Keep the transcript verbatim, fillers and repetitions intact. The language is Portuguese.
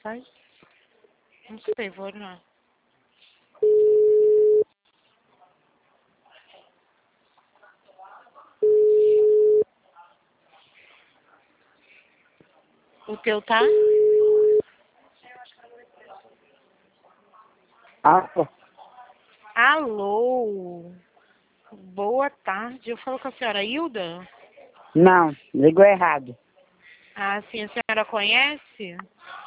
mensagem? Não sei, vou olhar. O teu tá? Alô? Alô? Boa tarde. Eu falo com a senhora Hilda? Não, ligou errado. Ah, sim. A senhora conhece?